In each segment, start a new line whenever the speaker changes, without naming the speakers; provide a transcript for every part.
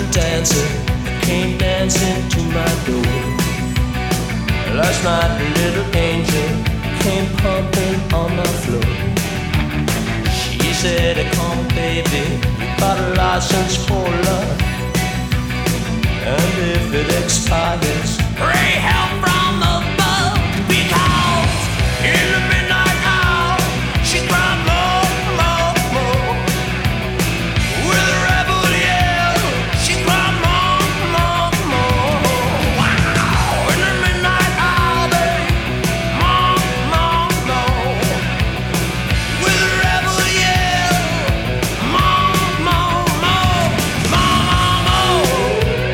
dancer came dancing to my door. Last night a little angel came pumping on my floor. She said, come baby, you got a license for love, and if it expires, pray help from above. Because in the midnight hour she cried more, more, more. With a rebel yell she cried more, more, more. Wow! In the midnight hour, babe, more, more, more. With a rebel yell, more, more, more, more, more.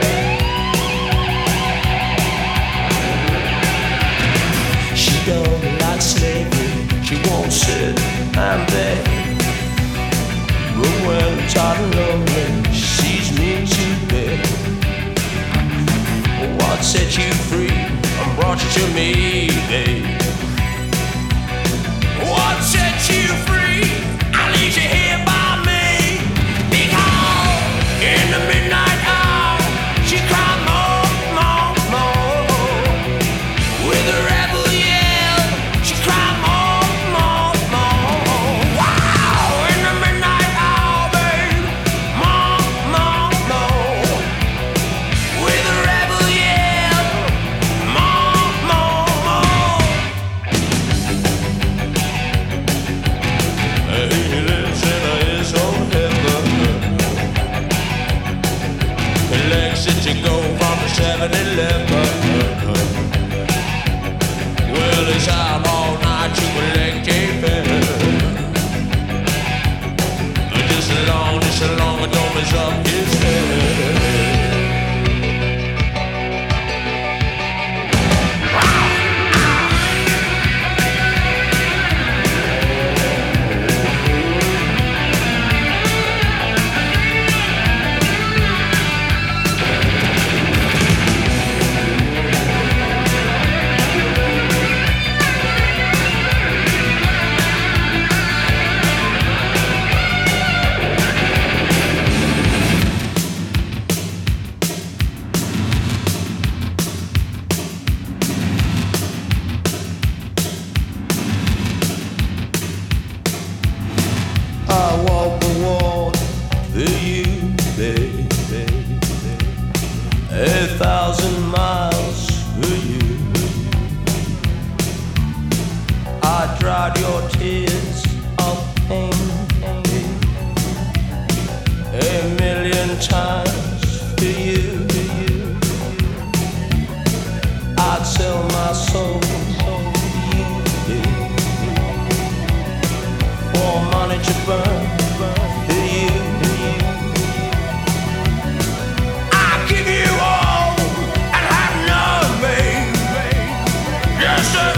She don't like slavery, she won't sit and beg. But when I'm tired and lonely, she sees me to bed. What set you free and brought you to me, babe? What set you free? I leave you here by me. Because in the midnight hour she cried more, more, more. With a rebel yell she cried more, more, more. Wow! In the midnight hour, babe, more, more, more. With a rebel yell, more, more, more. He lives in his own heaven. Legs that you go from the 7-Eleven. Well, he's out all night, you can leg keeping. Just as long as don't mess up his head. I walk the wall for you, baby. 1,000 miles for you. I dried your tears of pain 1,000,000 times for you. I'd sell my soul for you, for money to burn for you. I'll give you all and have none, babe. Yes, sir.